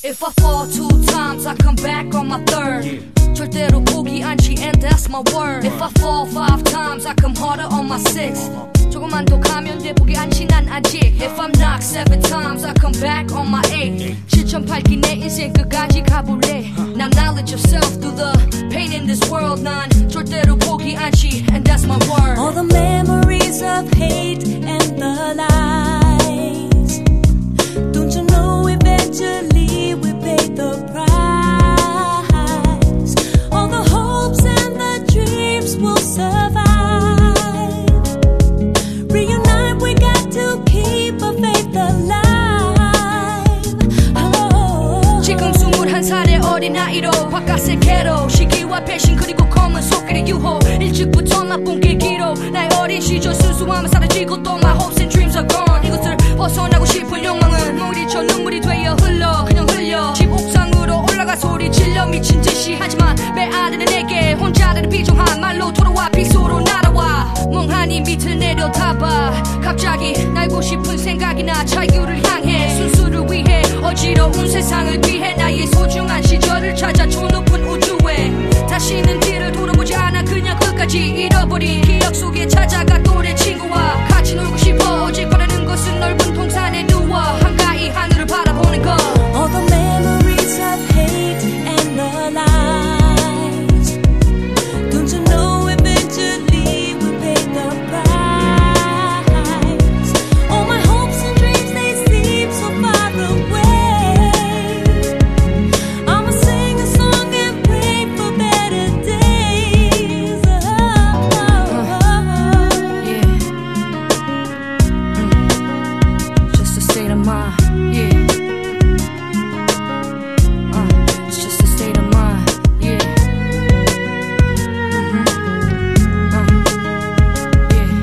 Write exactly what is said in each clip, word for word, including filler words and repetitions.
If I fall two times, I come back on my third. Yeah. 절대로 포기 않지, and that's my word. If I fall five times, I come harder on my six. 조금만 더 가면 돼, 포기 않지 난 아직. If I'm knocked seven times, I come back on my eight. 칠천팔 기 내 인생 끝까지 가볼래. Now knowledge of self through the pain in this world. 난 절대로 포기 않지, and that's my word. All the memories of hate and the lies. Don't you know eventually we pay the price? All the hopes and the dreams will survive. Reunite, we got to keep our faith alive. Oh. 지금 스물한 살의 어린아이로 바깥 세계로 시기와 배신 그리고 검은 속길의 유혹 일찍부터 나쁜 길기로 나의 어린 시절 순수함은 사라지고 또 my hopes and dreams are gone. 이것을 벗어나고 싶은 욕망은 물이쳐 눈물이 되어 흘러 그냥 흘려 집 옥상으로 올라가 소리 질러 미친 듯이 하지만 메아리는 내게 혼자라는 비정한 말로 돌아와 빗소로 날아와 멍하니 밑을 내려다봐 갑자기 날고 싶은 생각이 나 자유를 향해 순수를 위해 어지러운 세상을 피해 나의 소중한 시절을 찾아 저 높은 우주에 다시는 뒤를 돌아보지 않아 그냥 끝까지 잃어버린 기억 속에 찾아가 또래 친구와 같이 놀고 싶어 오직 바라는 것은 넓은 동산에 누워 한가히 하늘을 바라보는 것. All the memories of hate and the lies. Don't you know eventually we'll pay the price? All my hopes and dreams, they seem so far away. I'ma sing a song and pray for better days. Oh, oh, oh. Yeah. Mm. Just a state of mind. Yeah. Uh, it's just a state of mind. Yeah. Mm-hmm. Uh, yeah.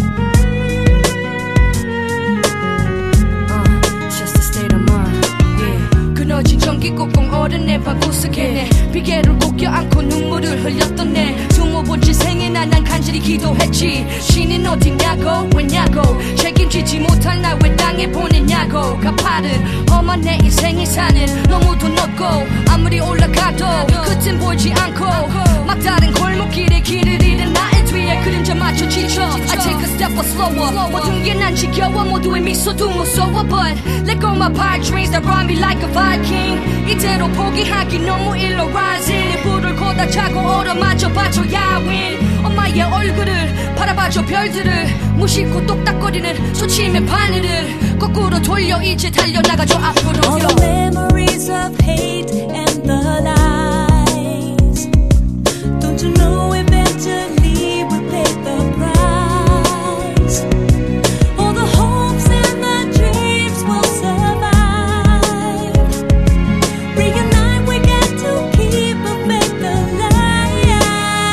Uh, it's just a state of mind. Yeah. 그너진 전기 꼭꼭 얼은 내 방구석에 내 비계를 꼭 껴안고 눈물을 흘렸던 내 스무 번째 생에 난 간절히 기도했지. 신은 어디냐고 왜냐고 책임지지 못할 날 왜 땅에 보내냐고 가파른 험한 내 인생이 사는 너무도 높고 아무리 올라가도 끝은 보이지 않고 막다른 골목길에 길을 잃은 나의 뒤에 그림자 맞춰 지쳐 I take a step or slower 모든 게 난 지겨워 모두의 미소도 무서워 But let go my bright dreams that run me like a Viking 이대로 포기하기 너무 일러 rising 불을 걷다 자고 얼어맞아 봐줘 야윈 엄마의 얼굴을 바라봐줘 별들을 무심코 똑딱거리는 소침의 바늘을 거꾸로 돌려 이제 달려나가줘 앞으로. All the memories of hate and the lies. Don't you know eventually we'll pay the price? All the hopes and the dreams will survive. Reunite, we got to keep our faith alive.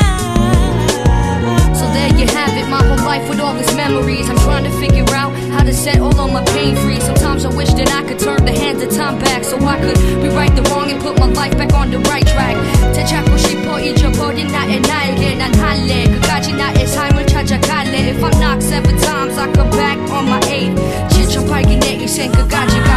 So there you have it, my whole life with all these memories. I'm trying to figure out how to set all of my pain free. Sometimes I wish that I could turn the hands of time back so I could rewrite the wrong and put my life back on the right track. 되찾고 싶어 잊어버린 나의 날개 난 할래 끝까지 나의 삶을 찾아갈래. If I'm knocked seven times I come back on my eight 칠천팔 기 내 인생 끝까지